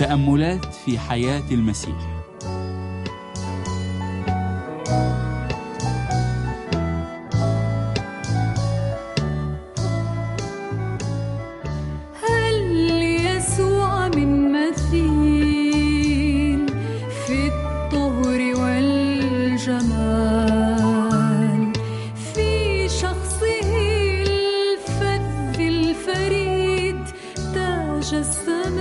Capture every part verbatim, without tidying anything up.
تأملات في حياة المسيح. هل يسوع من مثيل في الطهر والجمال، في شخصه الفذ الفريد تجسم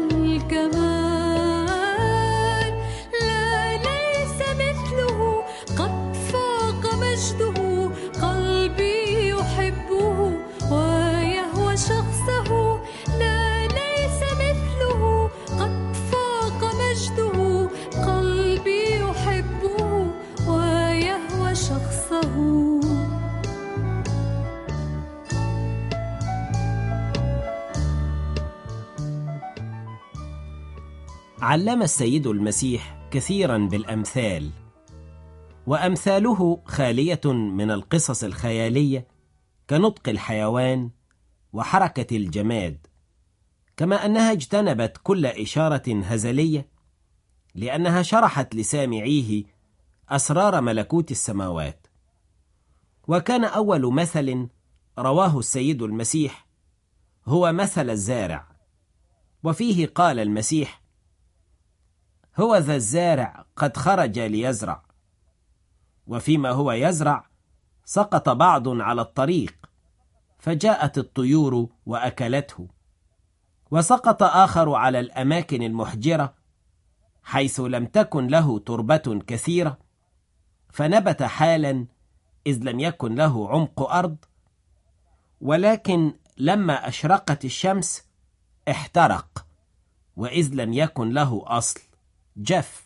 الكمال. لا ليس مثله، قد فاق مجده، قلبي يحبه ويهوى شخصه. لا ليس مثله، قد فاق مجده، قلبي يحبه ويهوى شخصه. علم السيد المسيح كثيرا بالأمثال، وأمثاله خالية من القصص الخيالية كنطق الحيوان وحركة الجماد، كما أنها اجتنبت كل إشارة هزلية، لأنها شرحت لسامعيه أسرار ملكوت السماوات. وكان أول مثل رواه السيد المسيح هو مثل الزارع، وفيه قال المسيح: هو ذا الزارع قد خرج ليزرع، وفيما هو يزرع سقط بعض على الطريق، فجاءت الطيور وأكلته، وسقط آخر على الأماكن المحجرة حيث لم تكن له تربة كثيرة، فنبت حالا إذ لم يكن له عمق أرض، ولكن لما أشرقت الشمس احترق، وإذ لم يكن له أصل جف.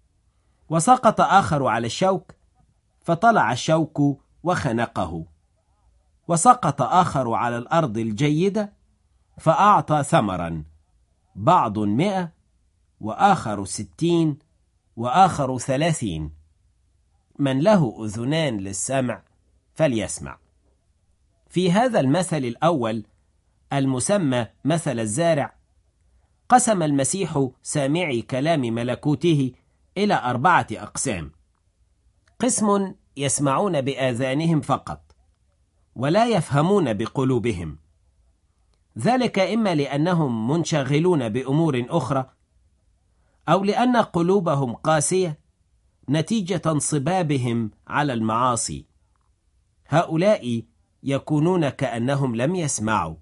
وسقط آخر على الشوك، فطلع الشوك وخنقه. وسقط آخر على الأرض الجيدة، فأعطى ثمرا، بعض مئة، وآخر ستين، وآخر ثلاثين. من له أذنان للسمع فليسمع. في هذا المثل الأول المسمى مثل الزارع، قسم المسيح سامعي كلام ملكوته إلى أربعة أقسام: قسم يسمعون بآذانهم فقط ولا يفهمون بقلوبهم، ذلك إما لأنهم منشغلون بأمور أخرى، أو لأن قلوبهم قاسية نتيجة انصبابهم على المعاصي. هؤلاء يكونون كأنهم لم يسمعوا،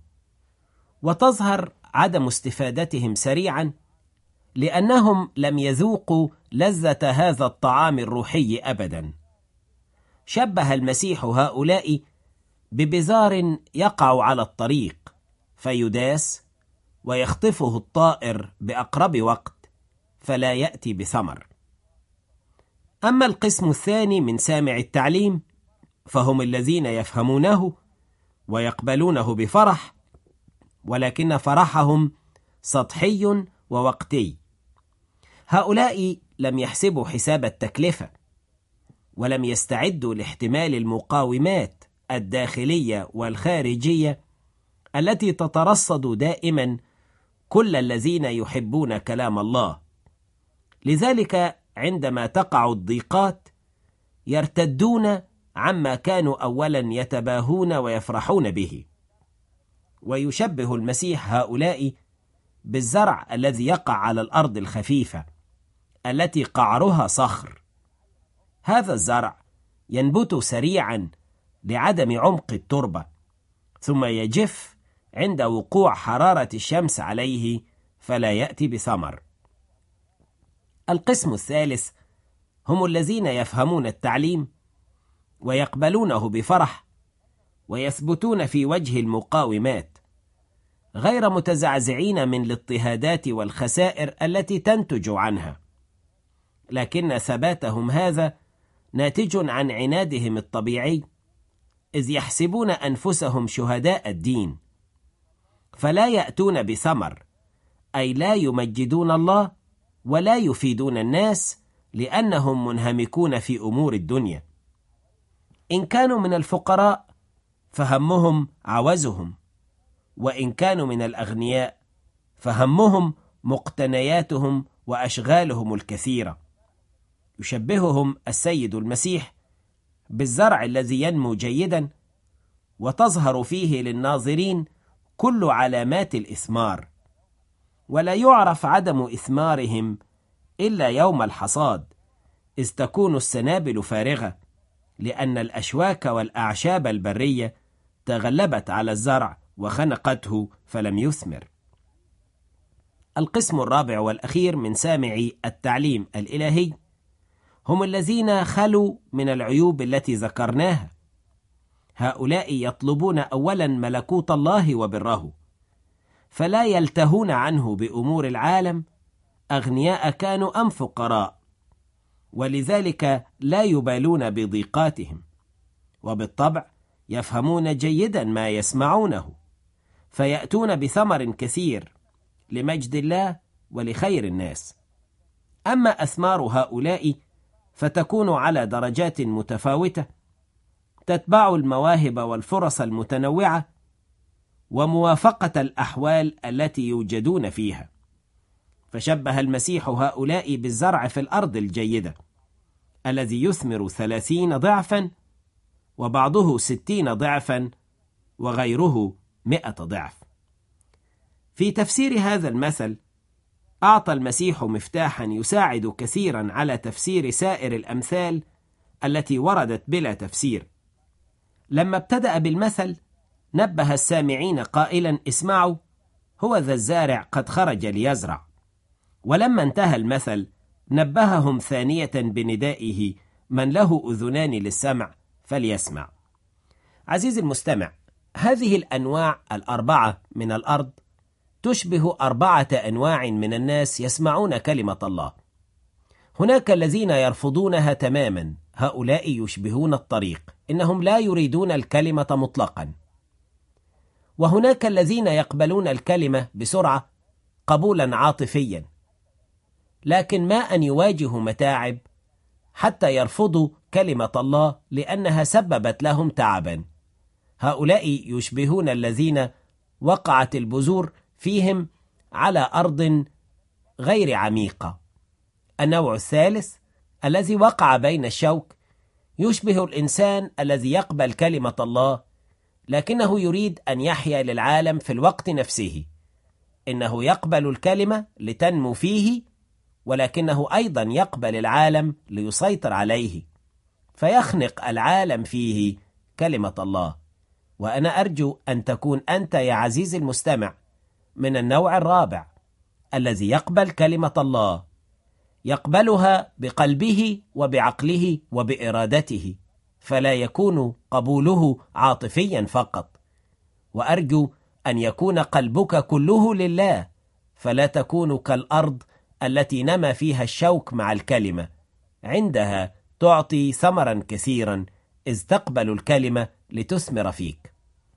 وتظهر عدم استفادتهم سريعا لأنهم لم يذوقوا لذة هذا الطعام الروحي أبدا. شبه المسيح هؤلاء ببذار يقع على الطريق فيداس ويخطفه الطائر بأقرب وقت فلا يأتي بثمر. أما القسم الثاني من سامع التعليم فهم الذين يفهمونه ويقبلونه بفرح، ولكن فرحهم سطحي ووقتي. هؤلاء لم يحسبوا حساب التكلفة، ولم يستعدوا لاحتمال المقاومات الداخلية والخارجية التي تترصد دائما كل الذين يحبون كلام الله. لذلك عندما تقع الضيقات يرتدون عما كانوا أولا يتباهون ويفرحون به. ويشبه المسيح هؤلاء بالزرع الذي يقع على الأرض الخفيفة التي قعرها صخر. هذا الزرع ينبت سريعا لعدم عمق التربة، ثم يجف عند وقوع حرارة الشمس عليه فلا يأتي بثمر. القسم الثالث هم الذين يفهمون التعليم ويقبلونه بفرح ويثبتون في وجه المقاومات، غير متزعزعين من الاضطهادات والخسائر التي تنتج عنها، لكن ثباتهم هذا ناتج عن عنادهم الطبيعي، إذ يحسبون أنفسهم شهداء الدين، فلا يأتون بثمر، أي لا يمجدون الله ولا يفيدون الناس، لأنهم منهمكون في أمور الدنيا. إن كانوا من الفقراء فهمهم عوزهم، وإن كانوا من الأغنياء فهمهم مقتنياتهم وأشغالهم الكثيرة. يشبههم السيد المسيح بالزرع الذي ينمو جيدا وتظهر فيه للناظرين كل علامات الإثمار، ولا يعرف عدم إثمارهم إلا يوم الحصاد، إذ تكون السنابل فارغة، لأن الأشواك والأعشاب البرية تغلبت على الزرع وخنقته فلم يثمر. القسم الرابع والأخير من سامعي التعليم الإلهي هم الذين خلوا من العيوب التي ذكرناها. هؤلاء يطلبون أولا ملكوت الله وبره، فلا يلتهون عنه بأمور العالم، أغنياء كانوا أم فقراء، ولذلك لا يبالون بضيقاتهم، وبالطبع يفهمون جيدا ما يسمعونه، فيأتون بثمر كثير لمجد الله ولخير الناس. أما أثمار هؤلاء فتكون على درجات متفاوتة، تتبع المواهب والفرص المتنوعة وموافقة الأحوال التي يوجدون فيها. فشبه المسيح هؤلاء بالزرع في الأرض الجيدة الذي يثمر ثلاثين ضعفا، وبعضه ستين ضعفا، وغيره مئة ضعف. في تفسير هذا المثل أعطى المسيح مفتاحا يساعد كثيرا على تفسير سائر الأمثال التي وردت بلا تفسير. لما ابتدأ بالمثل نبه السامعين قائلا: اسمعوا، هو ذا الزارع قد خرج ليزرع. ولما انتهى المثل نبههم ثانية بندائه: من له أذنان للسمع فليسمع. عزيزي المستمع، هذه الأنواع الأربعة من الأرض تشبه أربعة أنواع من الناس يسمعون كلمة الله. هناك الذين يرفضونها تماما، هؤلاء يشبهون الطريق، إنهم لا يريدون الكلمة مطلقا. وهناك الذين يقبلون الكلمة بسرعة قبولا عاطفيا، لكن ما أن يواجهوا متاعب حتى يرفضوا كلمة الله لأنها سببت لهم تعبا. هؤلاء يشبهون الذين وقعت البذور فيهم على أرض غير عميقة. النوع الثالث الذي وقع بين الشوك يشبه الإنسان الذي يقبل كلمة الله لكنه يريد أن يحيا للعالم في الوقت نفسه. إنه يقبل الكلمة لتنمو فيه، ولكنه أيضا يقبل العالم ليسيطر عليه، فيخنق العالم فيه كلمة الله. وأنا أرجو أن تكون أنت يا عزيزي المستمع من النوع الرابع الذي يقبل كلمة الله، يقبلها بقلبه وبعقله وبإرادته، فلا يكون قبوله عاطفيا فقط. وأرجو أن يكون قلبك كله لله، فلا تكون كالأرض التي نما فيها الشوك مع الكلمة، عندها تعطي ثمرا كثيرا إذ تقبل الكلمة لتثمر فيك.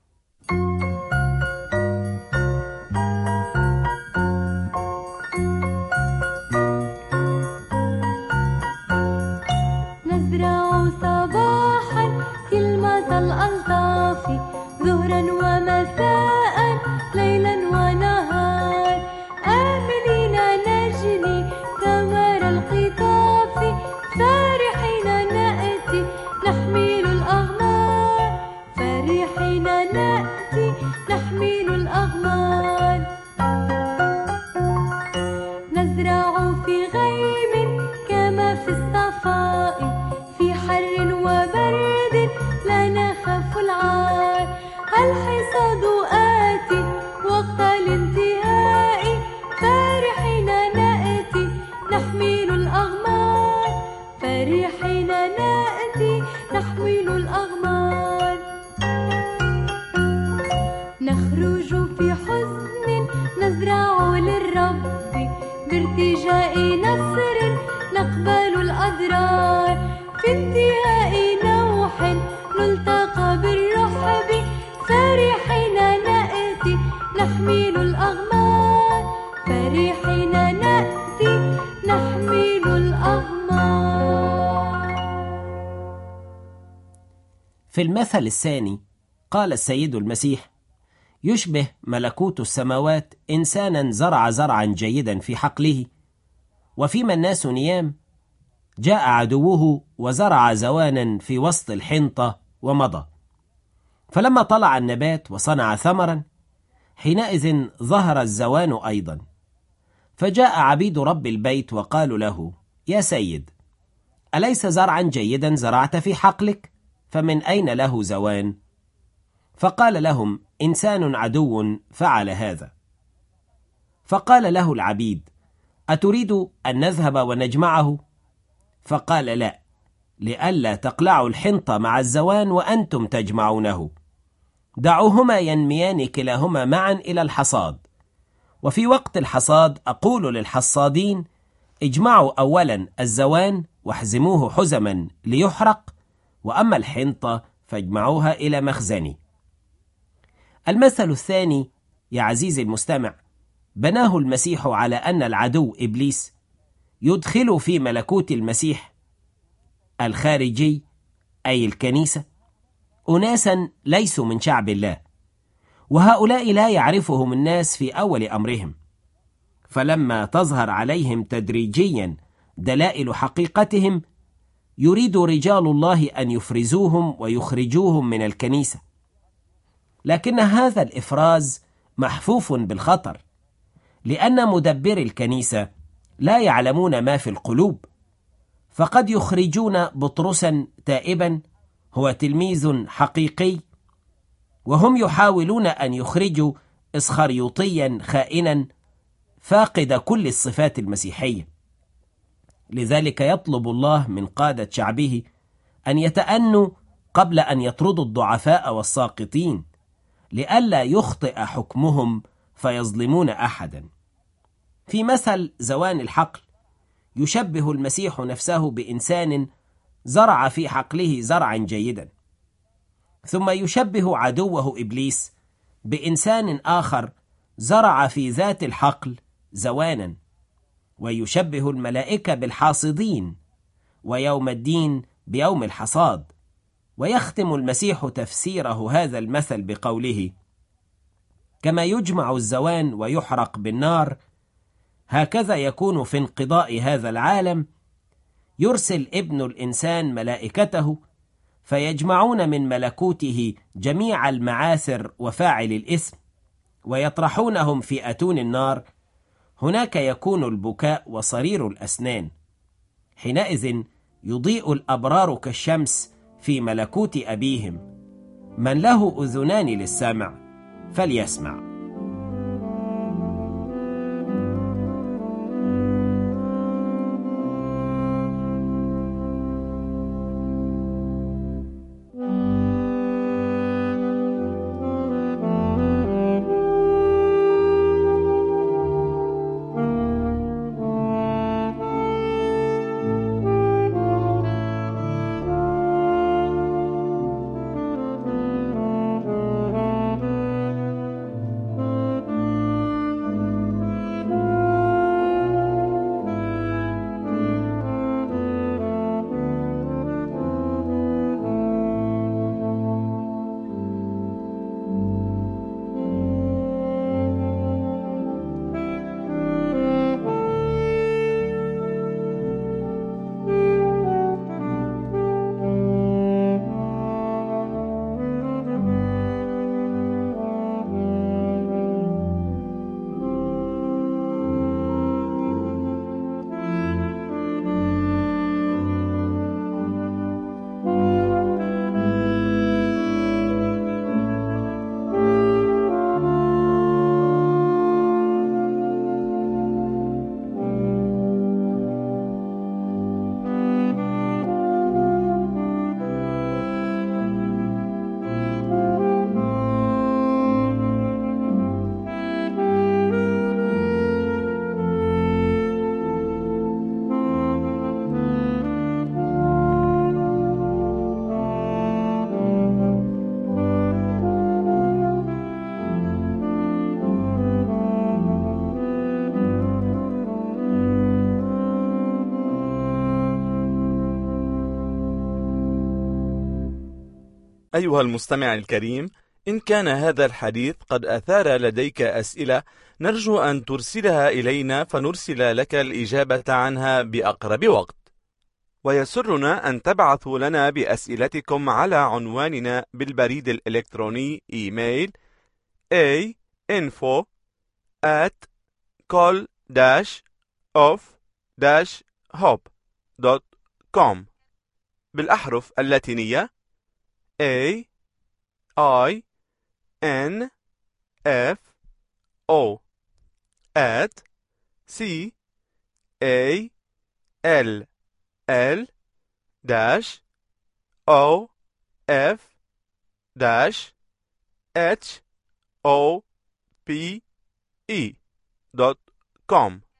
نزرع صباحا كلمة الألطاف، ظهرا ومساء، ليلا ونهار، آمنين نجني ثمر القطاف، فرحين نأتي نحمل الأغمار، فرحين نأتي نحمل الأغمار. نزرع في غيم كما في الصفاء، في حر وبرد لا نخاف العار، الحصاد آتي وقت الانتهاء، فرحين نأتي نحمل الأغمار، فرحين نأتي نحمل الأغمار. نخرج في حزن نزرع للرب، بارتجاء نصر نقبل الأضرار، في انتهاء نوح نلتقى بالرحب، فرحين نأتي نحمل الأغمار، فرحين نأتي نحمل الأغمار. في المثل الثاني قال السيد المسيح: يشبه ملكوت السماوات إنسانا زرع زرعا جيدا في حقله، وفيما الناس نيام جاء عدوه وزرع زوانا في وسط الحنطة ومضى. فلما طلع النبات وصنع ثمرا، حينئذ ظهر الزوان أيضا. فجاء عبيد رب البيت وقالوا له: يا سيد، أليس زرعا جيدا زرعت في حقلك؟ فمن أين له زوان؟ فقال لهم: إنسان عدو فعل هذا. فقال له العبيد: أتريد أن نذهب ونجمعه؟ فقال: لا، لئلا تقلعوا الحنطة مع الزوان وأنتم تجمعونه. دعوهما ينميان كلاهما معا إلى الحصاد، وفي وقت الحصاد أقول للحصادين: اجمعوا أولا الزوان واحزموه حزما ليحرق، وأما الحنطة فاجمعوها إلى مخزني. المثل الثاني يا عزيزي المستمع بناه المسيح على أن العدو إبليس يدخل في ملكوت المسيح الخارجي أي الكنيسة أناسا ليسوا من شعب الله، وهؤلاء لا يعرفهم الناس في أول أمرهم، فلما تظهر عليهم تدريجيا دلائل حقيقتهم يريد رجال الله أن يفرزوهم ويخرجوهم من الكنيسة. لكن هذا الإفراز محفوف بالخطر، لأن مدبر الكنيسة لا يعلمون ما في القلوب، فقد يخرجون بطرسا تائبا هو تلميذ حقيقي، وهم يحاولون أن يخرجوا إسخريوطيا خائنا فاقد كل الصفات المسيحية. لذلك يطلب الله من قادة شعبه أن يتأنوا قبل أن يطردوا الضعفاء والساقطين، لئلا يخطئ حكمهم فيظلمون أحدا. في مثل زوان الحقل يشبه المسيح نفسه بإنسان زرع في حقله زرعا جيدا، ثم يشبه عدوه إبليس بإنسان آخر زرع في ذات الحقل زوانا، ويشبه الملائكة بالحاصدين، ويوم الدين بيوم الحصاد. ويختم المسيح تفسيره هذا المثل بقوله: كما يجمع الزوان ويحرق بالنار، هكذا يكون في انقضاء هذا العالم، يرسل ابن الإنسان ملائكته فيجمعون من ملكوته جميع المعاثر وفاعل الإثم ويطرحونهم في أتون النار. هناك يكون البكاء وصرير الأسنان. حينئذ يضيء الأبرار كالشمس في ملكوت أبيهم. من له أذنان للسمع فليسمع. أيها المستمع الكريم، إن كان هذا الحديث قد أثار لديك أسئلة، نرجو أن ترسلها إلينا فنرسل لك الإجابة عنها بأقرب وقت. ويسرنا أن تبعثوا لنا بأسئلتكم على عنواننا بالبريد الإلكتروني إيميل a info at col dash of dash hope دوت كوم بالأحرف اللاتينية A I N F O at C A L L dash O F dash H O P E دوت كوم.